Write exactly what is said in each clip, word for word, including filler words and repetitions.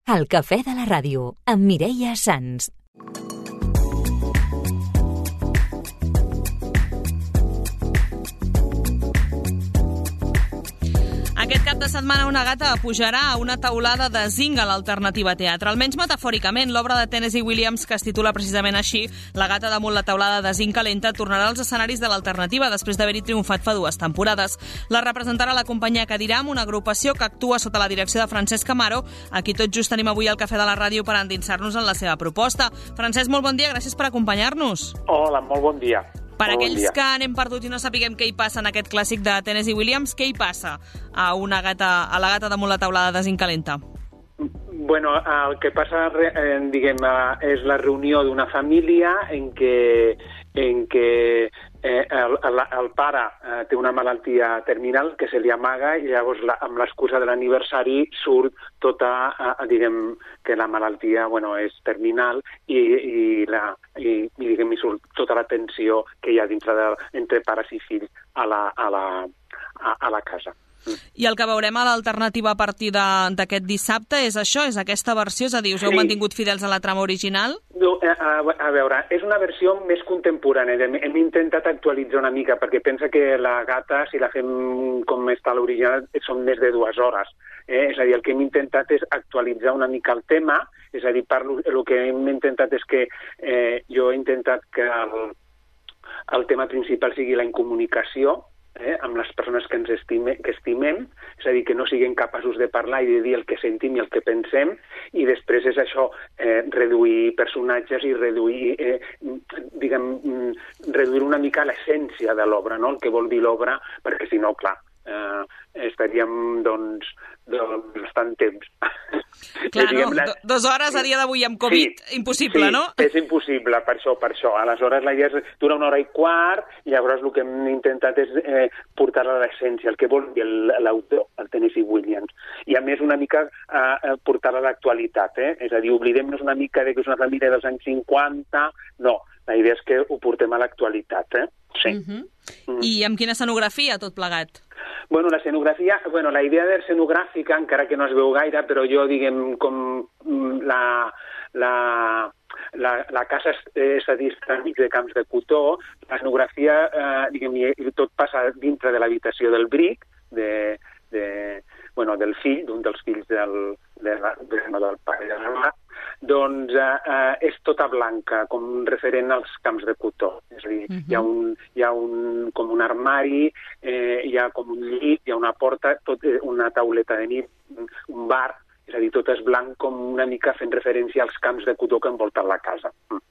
El cafè de la ràdio, amb Mireia Sans. Aquest cap de setmana una gata pujarà a una taulada de zinc a l'Alternativa Teatre. Almenys metafòricament, l'obra de Tennessee Williams, que es titula precisament així, La gata damunt la taulada de zinc calenta, tornarà als escenaris de l'Alternativa després d'haver-hi triomfat fa dues temporades. La representarà la companyia Cadiram, una agrupació que actua sota la direcció de Francesc Amaro, a qui tot just tenim avui al Cafè de la Ràdio per endinsar-nos en la seva proposta. Francesc, molt bon dia, gràcies per acompanyar-nos. Hola, molt bon dia. Per aquells que anem perdut i no sapiguem què hi passa en aquest clàssic de Tennessee Williams, què hi passa a una gata, a la gata damunt la taulada de zinc calenta? Bueno, el que passa, eh, diguem, és la reunió d'una família en què, en què eh, el, el, el pare eh, té una malaltia terminal que se li amaga i llavors la, amb l'excusa de l'aniversari surt tota, eh, diguem, que la malaltia, bueno, és terminal i, i, la, i, i diguem, hi surt tota la tensió que hi ha dintre de, entre pares i fills a la, a la, a, a la casa. I el que veurem a l'Alternativa a partir d'aquest dissabte és això, és aquesta versió? És a dir, us heu sí. mantingut fidels a la trama original? No, a, a veure, és una versió més contemporània. Hem, hem intentat actualitzar una mica, perquè pensa que la gata, si la fem com està l'original, són més de dues hores. Eh? És a dir, el que hem intentat és actualitzar una mica el tema, és a dir, parlo, el que hem intentat és que eh, jo he intentat que el, el tema principal sigui la incomunicació, Eh, amb les persones que ens estime, que estimem, és a dir, que no siguem capaços de parlar i de dir el que sentim i el que pensem, i després és això, eh, reduir personatges i reduir, eh, diguem, reduir una mica l'essència de l'obra, no? El que vol dir l'obra, perquè si no, clar, eh, estaríem, doncs, doncs bastant temps. Clar, no? La... Dues hores a dia d'avui amb Covid, sí, impossible, sí, no? És impossible, per això, per això. Aleshores, la idea és dura una hora i quart, i llavors el que hem intentat és eh, portar-la a l'essència, el que vol dir l'autor, el Tennessee Williams. I, a més, una mica eh, portar-la a l'actualitat, eh? És a dir, oblidem-nos una mica de que és una família dels anys cinquanta, no, la idea és que ho portem a l'actualitat, eh? Sí. Uh-huh. Mm. I amb quina escenografia tot plegat? Bueno, l'escenografia, bueno, la idea d'escenogràfica, encara que no es veu gaire, però jo, diguem, com la, la, la, la casa és a distre enmig de camps de cotó, l'escenografia, eh, diguem, tot passa dintre de l'habitació del Brick, de, de, bueno, del fill, d'un dels fills del, de la, de, del pare de la doncs eh, eh, és tota blanca, com referent als camps de cotó. És a dir, uh-huh. hi ha, un, hi ha un, com un armari, eh, hi ha com un llit, hi ha una porta, tot, eh, una tauleta de nit, un bar, és a dir, tot és blanc com una mica fent referència als camps de cotó que envolten la casa. Mm.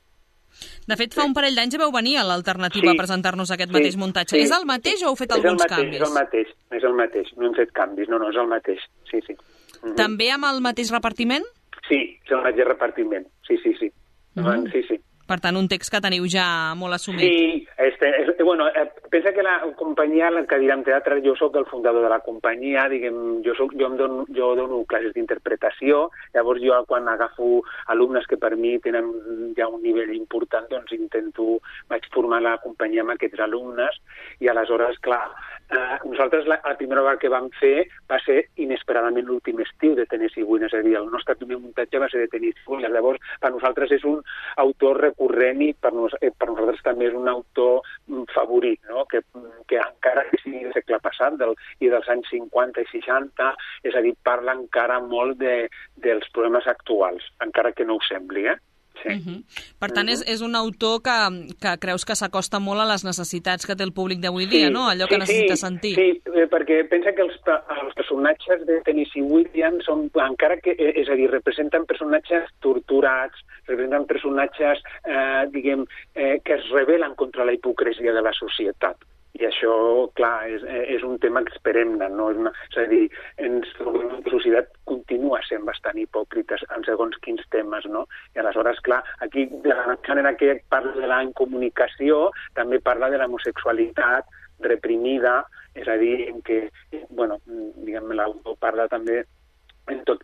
De fet, fa un parell d'anys vau venir a l'Alternativa sí. a presentar-nos aquest sí. mateix muntatge. Sí. És el mateix o heu fet és alguns mateix, canvis? És el mateix, és el mateix, no hem fet canvis, no, no, és el mateix, sí, sí. Mm-hmm. També amb el mateix repartiment? Sí, és el mateix repartiment, sí, sí, sí. Mm. Sí, sí. Per tant, un text que teniu ja molt assumit. Sí, este, es, bueno, eh, pensa que la companyia, la Cadiram Teatre, jo sóc el fundador de la companyia, diguem, jo, soc, jo, em dono, jo dono classes d'interpretació, llavors jo quan agafo alumnes que per mi tenen ja un nivell important, doncs intento, vaig formar la companyia amb aquests alumnes, i aleshores, clar, eh, nosaltres la, la primera vegada que vam fer va ser inesperadament l'últim estiu de Tennessee Williams, és a dir, el nostre primer muntatge va ser de Tennessee Williams, llavors per nosaltres és un autor corrent i per, nos, per nosaltres també és un autor favorit, no? que, que encara que sigui del segle passat del, i dels anys cinquanta i seixanta, és a dir, parla encara molt de, dels problemes actuals, encara que no ho sembli, eh? Sí. Uh-huh. Per tant, uh-huh. és, és un autor que, que creus que s'acosta molt a les necessitats que té el públic d'avui sí, dia, no? Allò que sí, necessita sí, sentir. Sí, perquè pensa que els, els personatges de Tennessee Williams són, encara que, és a dir, representen personatges torturats, representen personatges, eh, diguem, eh, que es rebel·len contra la hipocresia de la societat. I això, clar, és, és un tema que esperem, no? És, una, és a dir, ens trobem que la societat continua sent bastant hipòcrita en segons quins temes, no? I aleshores, clar, aquí, de la manera que parla de la incomunicació, també parla de l'homosexualitat reprimida, és a dir, en què, bueno, diguem, l'autor parla també en, tot,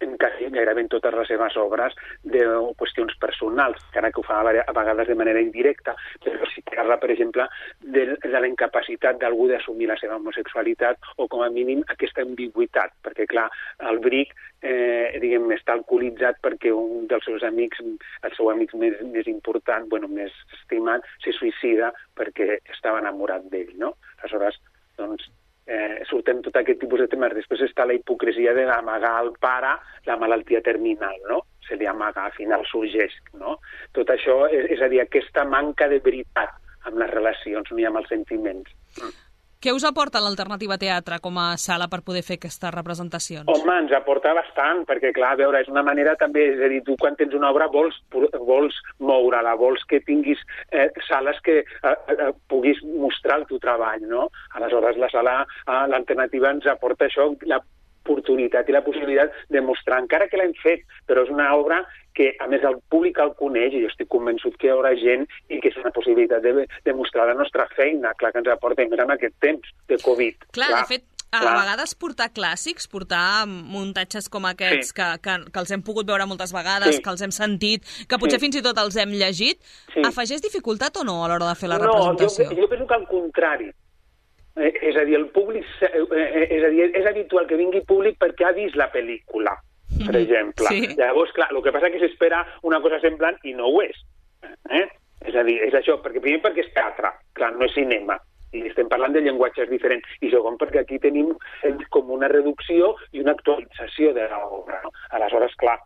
en quasi gairebé en totes les seves obres de qüestions personals, encara que ho fa a vegades de manera indirecta, però sí que parla, per exemple, de, de la incapacitat d'algú d'assumir la seva homosexualitat o, com a mínim, aquesta ambigüitat, perquè, clar, el Bric eh, diguem, està alcoholitzat perquè un dels seus amics, el seu amic més, més important, bueno, més estimat, se suïcida perquè estava enamorat d'ell, no? Aleshores, doncs, Eh, surten tot aquest tipus de temes. Després està la hipocresia d'amagar al pare la malaltia terminal, no? Se li amaga, al final sorgeix, no? Tot això, és, és a dir, aquesta manca de veritat amb les relacions, ni amb els sentiments. Mm. Què us aporta l'Alternativa Teatre com a sala per poder fer aquestes representacions? Home, ens aporta bastant, perquè, clar, a veure, és una manera també, és a dir, tu quan tens una obra vols, vols moure-la, vols que tinguis eh, sales que eh, eh, puguis mostrar el teu treball, no? Aleshores, la sala, eh, l'Alternativa ens aporta això, la oportunitat i la possibilitat de mostrar, encara que l'hem fet, però és una obra que, a més, el públic el coneix, i jo estic convençut que hi haurà gent i que és una possibilitat de, de mostrar la nostra feina, clar, que ens aporta més en aquest temps de Covid. Clar, clar de fet, a clar. vegades portar clàssics, portar muntatges com aquests, sí. que, que, que els hem pogut veure moltes vegades, sí. que els hem sentit, que potser sí. fins i tot els hem llegit, sí. afegeix dificultat o no a l'hora de fer la no, representació? No, jo, jo penso que al contrari. Eh, és a dir, el públic, eh, és a dir, és habitual que vingui públic perquè ha vist la pel·lícula, per exemple. Sí. Llavors, clar, el que passa és que s'espera una cosa semblant i no ho és. Eh? És a dir, és això, perquè primer perquè és teatre, clar, no és cinema, i estem parlant de llenguatges diferents, i segon perquè aquí tenim com una reducció i una actualització de l'obra, no? Aleshores, clar,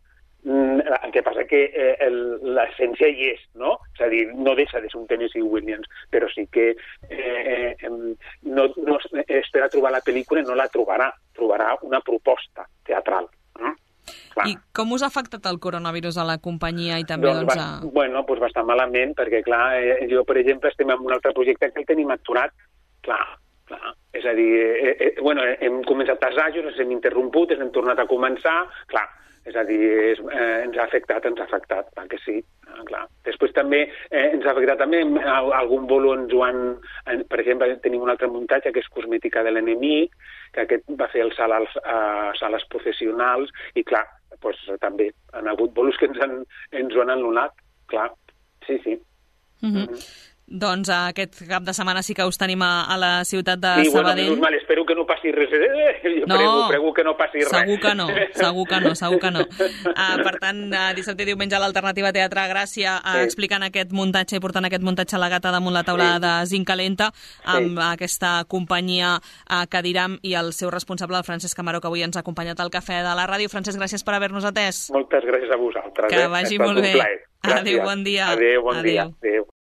el que passa que eh, l'essència hi és, no? És a dir, no deixa de ser un Tennessee Williams, però sí que eh, eh, no, no espera trobar la pel·lícula i no la trobarà, trobarà una proposta teatral. Eh? I com us ha afectat el coronavirus a la companyia i també doncs, doncs, a... Bueno, doncs bastant malament, perquè clar, eh, jo per exemple estem en un altre projecte que el tenim aturat, clar, clar. És a dir, eh, eh, bueno, hem començat assajos, ens hem interromput, ens hem tornat a començar, clar, és a dir, és, eh, ens ha afectat, ens ha afectat, clar que sí, eh, clar. Després també eh, ens ha afectat també, algun bolo ens ho han, en, per exemple, tenim un altre muntatge que és Cosmètica de l'enemic, que aquest va fer el sales, uh, sales professionals, i clar, doncs, també han hagut bolos que ens, han, ens ho han anul·lat, clar, sí, sí. Mm-hmm. Mm-hmm. Doncs aquest cap de setmana sí que us tenim a, a la ciutat de sí, Sabadell. Bueno, mal, espero que no passi res. Eh, jo no, prego, prego que no passi res. Segur que no, segur que no, segur que no. Uh, per tant, uh, dissabte i diumenge a l'Alternativa Teatre a Gràcia uh, sí. explicant aquest muntatge i portant aquest muntatge a la gata damunt la taulada sí. de Zinc Calenta amb sí. aquesta companyia uh, Cadiram i el seu responsable, el Francesc Camaró, que avui ens ha acompanyat al Cafè de la Ràdio. Francesc, gràcies per haver-nos atès. Moltes gràcies a vosaltres. Que vagi eh? molt bé. Adéu, bon dia. Adéu, bon Adéu. dia. Adéu.